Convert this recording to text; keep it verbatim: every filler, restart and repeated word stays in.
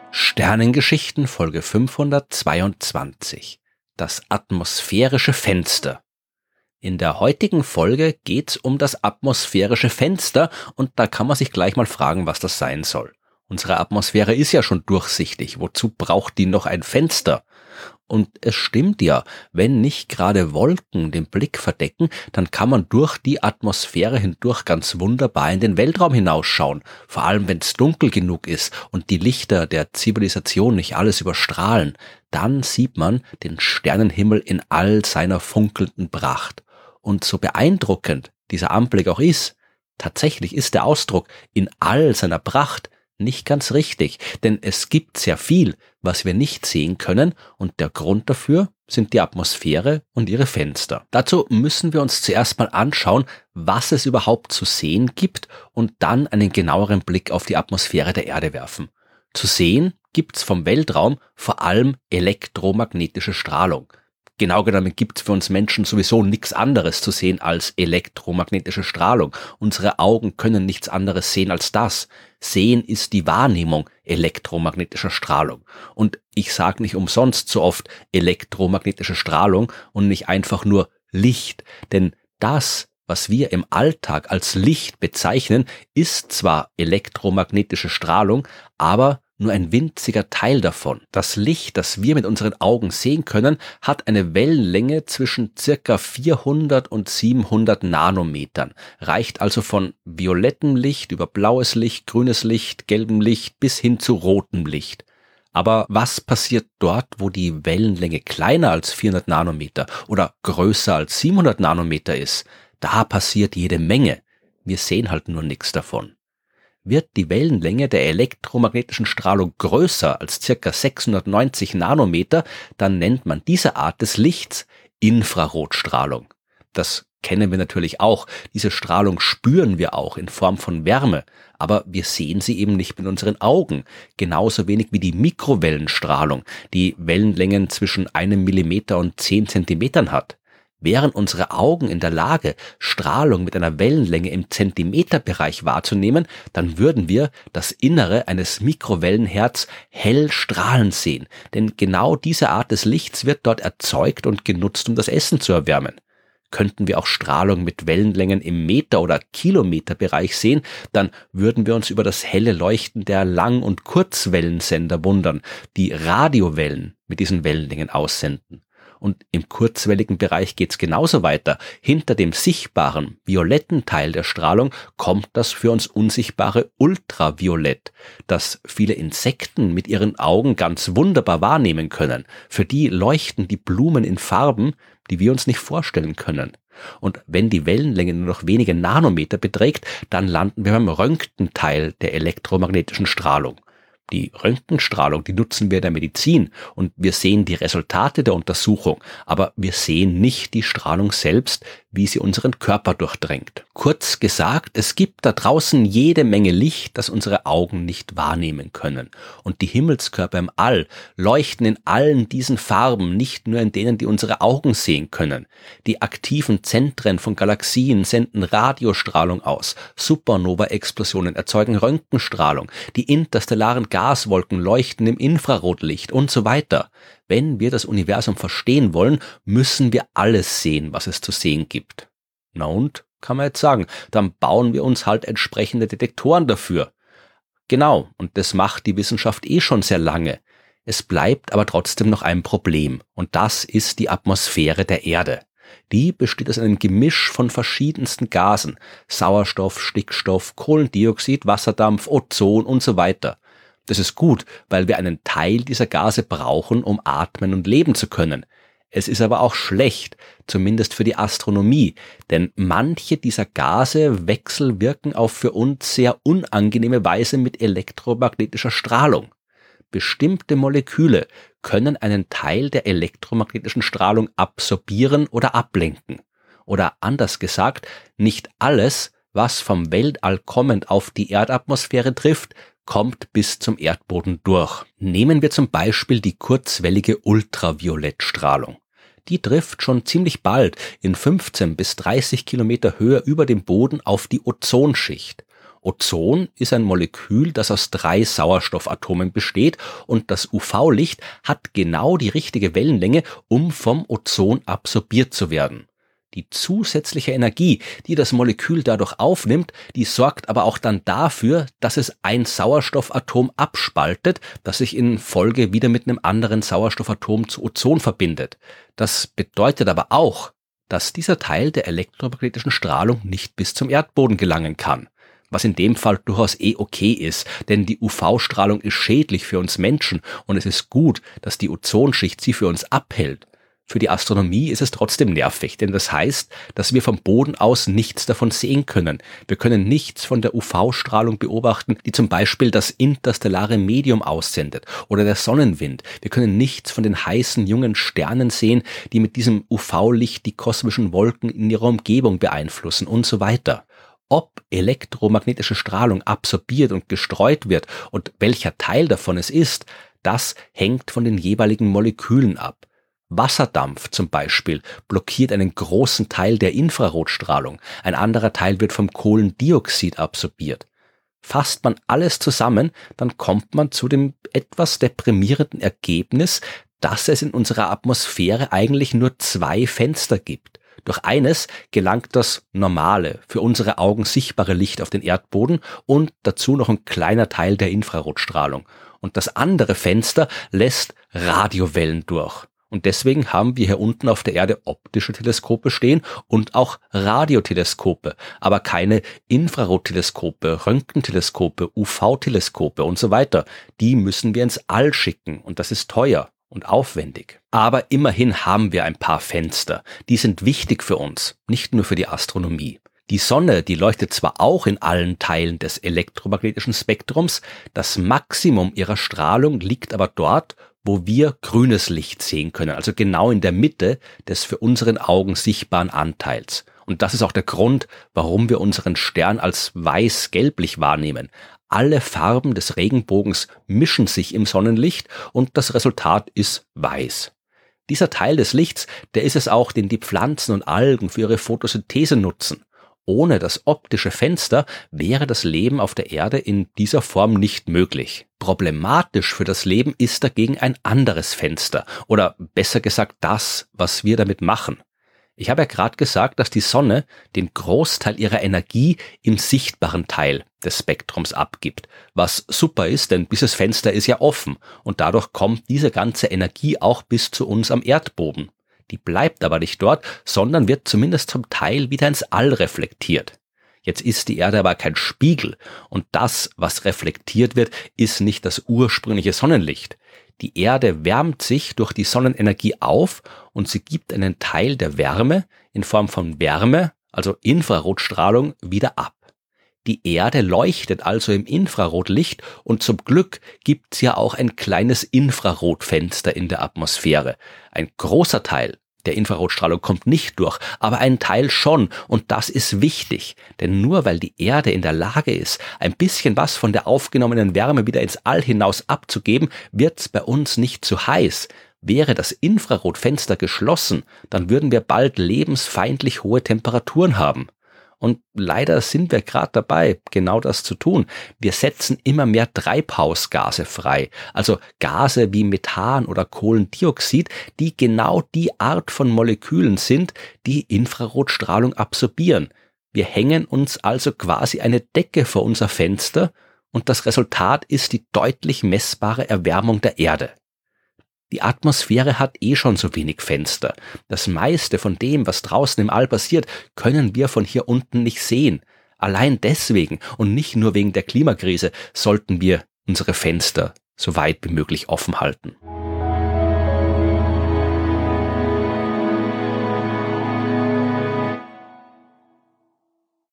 Sternengeschichten Folge fünfhundertzweiundzwanzig. Das atmosphärische Fenster. In der heutigen Folge geht's um das atmosphärische Fenster und da kann man sich gleich mal fragen, was das sein soll. Unsere Atmosphäre ist ja schon durchsichtig. Wozu braucht die noch ein Fenster? Und es stimmt ja, wenn nicht gerade Wolken den Blick verdecken, dann kann man durch die Atmosphäre hindurch ganz wunderbar in den Weltraum hinausschauen. Vor allem, wenn es dunkel genug ist und die Lichter der Zivilisation nicht alles überstrahlen, dann sieht man den Sternenhimmel in all seiner funkelnden Pracht. Und so beeindruckend dieser Anblick auch ist, tatsächlich ist der Ausdruck in all seiner Pracht nicht ganz richtig, denn es gibt sehr viel, was wir nicht sehen können und der Grund dafür sind die Atmosphäre und ihre Fenster. Dazu müssen wir uns zuerst mal anschauen, was es überhaupt zu sehen gibt und dann einen genaueren Blick auf die Atmosphäre der Erde werfen. Zu sehen gibt's vom Weltraum vor allem elektromagnetische Strahlung. Genau genommen gibt es für uns Menschen sowieso nichts anderes zu sehen als elektromagnetische Strahlung. Unsere Augen können nichts anderes sehen als das. Sehen ist die Wahrnehmung elektromagnetischer Strahlung. Und ich sage nicht umsonst so oft elektromagnetische Strahlung und nicht einfach nur Licht. Denn das, was wir im Alltag als Licht bezeichnen, ist zwar elektromagnetische Strahlung, aber nur ein winziger Teil davon. Das Licht, das wir mit unseren Augen sehen können, hat eine Wellenlänge zwischen circa vierhundert und siebenhundert Nanometern, reicht also von violettem Licht über blaues Licht, grünes Licht, gelbem Licht bis hin zu rotem Licht. Aber was passiert dort, wo die Wellenlänge kleiner als vierhundert Nanometer oder größer als siebenhundert Nanometer ist? Da passiert jede Menge. Wir sehen halt nur nichts davon. Wird die Wellenlänge der elektromagnetischen Strahlung größer als ca. sechshundertneunzig Nanometer, dann nennt man diese Art des Lichts Infrarotstrahlung. Das kennen wir natürlich auch. Diese Strahlung spüren wir auch in Form von Wärme, aber wir sehen sie eben nicht mit unseren Augen. Genauso wenig wie die Mikrowellenstrahlung, die Wellenlängen zwischen einem Millimeter und zehn Zentimetern hat. Wären unsere Augen in der Lage, Strahlung mit einer Wellenlänge im Zentimeterbereich wahrzunehmen, dann würden wir das Innere eines Mikrowellenherds hell strahlend sehen, denn genau diese Art des Lichts wird dort erzeugt und genutzt, um das Essen zu erwärmen. Könnten wir auch Strahlung mit Wellenlängen im Meter- oder Kilometerbereich sehen, dann würden wir uns über das helle Leuchten der Lang- und Kurzwellensender wundern, die Radiowellen mit diesen Wellenlängen aussenden. Und im kurzwelligen Bereich geht's genauso weiter. Hinter dem sichtbaren, violetten Teil der Strahlung kommt das für uns unsichtbare Ultraviolett, das viele Insekten mit ihren Augen ganz wunderbar wahrnehmen können. Für die leuchten die Blumen in Farben, die wir uns nicht vorstellen können. Und wenn die Wellenlänge nur noch wenige Nanometer beträgt, dann landen wir beim Röntgenteil der elektromagnetischen Strahlung. Die Röntgenstrahlung, die nutzen wir in der Medizin und wir sehen die Resultate der Untersuchung, aber wir sehen nicht die Strahlung selbst, wie sie unseren Körper durchdringt. Kurz gesagt, es gibt da draußen jede Menge Licht, das unsere Augen nicht wahrnehmen können. Und die Himmelskörper im All leuchten in allen diesen Farben, nicht nur in denen, die unsere Augen sehen können. Die aktiven Zentren von Galaxien senden Radiostrahlung aus, Supernova-Explosionen erzeugen Röntgenstrahlung, die interstellaren Gaswolken leuchten im Infrarotlicht und so weiter. Wenn wir das Universum verstehen wollen, müssen wir alles sehen, was es zu sehen gibt. Na und, kann man jetzt sagen, dann bauen wir uns halt entsprechende Detektoren dafür. Genau, und das macht die Wissenschaft eh schon sehr lange. Es bleibt aber trotzdem noch ein Problem, und das ist die Atmosphäre der Erde. Die besteht aus einem Gemisch von verschiedensten Gasen, Sauerstoff, Stickstoff, Kohlendioxid, Wasserdampf, Ozon und so weiter. Das ist gut, weil wir einen Teil dieser Gase brauchen, um atmen und leben zu können. Es ist aber auch schlecht, zumindest für die Astronomie, denn manche dieser Gase wechselwirken auf für uns sehr unangenehme Weise mit elektromagnetischer Strahlung. Bestimmte Moleküle können einen Teil der elektromagnetischen Strahlung absorbieren oder ablenken. Oder anders gesagt, nicht alles, was vom Weltall kommend auf die Erdatmosphäre trifft, kommt bis zum Erdboden durch. Nehmen wir zum Beispiel die kurzwellige Ultraviolettstrahlung. Die trifft schon ziemlich bald in fünfzehn bis dreißig Kilometer Höhe über dem Boden auf die Ozonschicht. Ozon ist ein Molekül, das aus drei Sauerstoffatomen besteht und das U V-Licht hat genau die richtige Wellenlänge, um vom Ozon absorbiert zu werden. Die zusätzliche Energie, die das Molekül dadurch aufnimmt, die sorgt aber auch dann dafür, dass es ein Sauerstoffatom abspaltet, das sich in Folge wieder mit einem anderen Sauerstoffatom zu Ozon verbindet. Das bedeutet aber auch, dass dieser Teil der elektromagnetischen Strahlung nicht bis zum Erdboden gelangen kann. Was in dem Fall durchaus eh okay ist, denn die U V-Strahlung ist schädlich für uns Menschen und es ist gut, dass die Ozonschicht sie für uns abhält. Für die Astronomie ist es trotzdem nervig, denn das heißt, dass wir vom Boden aus nichts davon sehen können. Wir können nichts von der U V-Strahlung beobachten, die zum Beispiel das interstellare Medium aussendet oder der Sonnenwind. Wir können nichts von den heißen jungen Sternen sehen, die mit diesem U V-Licht die kosmischen Wolken in ihrer Umgebung beeinflussen und so weiter. Ob elektromagnetische Strahlung absorbiert und gestreut wird und welcher Teil davon es ist, das hängt von den jeweiligen Molekülen ab. Wasserdampf zum Beispiel blockiert einen großen Teil der Infrarotstrahlung, ein anderer Teil wird vom Kohlendioxid absorbiert. Fasst man alles zusammen, dann kommt man zu dem etwas deprimierenden Ergebnis, dass es in unserer Atmosphäre eigentlich nur zwei Fenster gibt. Durch eines gelangt das normale, für unsere Augen sichtbare Licht auf den Erdboden und dazu noch ein kleiner Teil der Infrarotstrahlung. Und das andere Fenster lässt Radiowellen durch. Und deswegen haben wir hier unten auf der Erde optische Teleskope stehen und auch Radioteleskope, aber keine Infrarotteleskope, Röntgenteleskope, U V-Teleskope und so weiter. Die müssen wir ins All schicken und das ist teuer und aufwendig. Aber immerhin haben wir ein paar Fenster. Die sind wichtig für uns, nicht nur für die Astronomie. Die Sonne, die leuchtet zwar auch in allen Teilen des elektromagnetischen Spektrums, das Maximum ihrer Strahlung liegt aber dort, wo wir grünes Licht sehen können, also genau in der Mitte des für unseren Augen sichtbaren Anteils. Und das ist auch der Grund, warum wir unseren Stern als weiß-gelblich wahrnehmen. Alle Farben des Regenbogens mischen sich im Sonnenlicht und das Resultat ist weiß. Dieser Teil des Lichts, der ist es auch, den die Pflanzen und Algen für ihre Photosynthese nutzen. Ohne das optische Fenster wäre das Leben auf der Erde in dieser Form nicht möglich. Problematisch für das Leben ist dagegen ein anderes Fenster oder besser gesagt das, was wir damit machen. Ich habe ja gerade gesagt, dass die Sonne den Großteil ihrer Energie im sichtbaren Teil des Spektrums abgibt, was super ist, denn dieses Fenster ist ja offen und dadurch kommt diese ganze Energie auch bis zu uns am Erdboden. Die bleibt aber nicht dort, sondern wird zumindest zum Teil wieder ins All reflektiert. Jetzt ist die Erde aber kein Spiegel und das, was reflektiert wird, ist nicht das ursprüngliche Sonnenlicht. Die Erde wärmt sich durch die Sonnenenergie auf und sie gibt einen Teil der Wärme in Form von Wärme, also Infrarotstrahlung, wieder ab. Die Erde leuchtet also im Infrarotlicht und zum Glück gibt's ja auch ein kleines Infrarotfenster in der Atmosphäre. Ein großer Teil der Infrarotstrahlung kommt nicht durch, aber ein Teil schon und das ist wichtig, denn nur weil die Erde in der Lage ist, ein bisschen was von der aufgenommenen Wärme wieder ins All hinaus abzugeben, wird's bei uns nicht zu heiß. Wäre das Infrarotfenster geschlossen, dann würden wir bald lebensfeindlich hohe Temperaturen haben. Und leider sind wir gerade dabei, genau das zu tun. Wir setzen immer mehr Treibhausgase frei, also Gase wie Methan oder Kohlendioxid, die genau die Art von Molekülen sind, die Infrarotstrahlung absorbieren. Wir hängen uns also quasi eine Decke vor unser Fenster und das Resultat ist die deutlich messbare Erwärmung der Erde. Die Atmosphäre hat eh schon so wenig Fenster. Das meiste von dem, was draußen im All passiert, können wir von hier unten nicht sehen. Allein deswegen und nicht nur wegen der Klimakrise sollten wir unsere Fenster so weit wie möglich offen halten.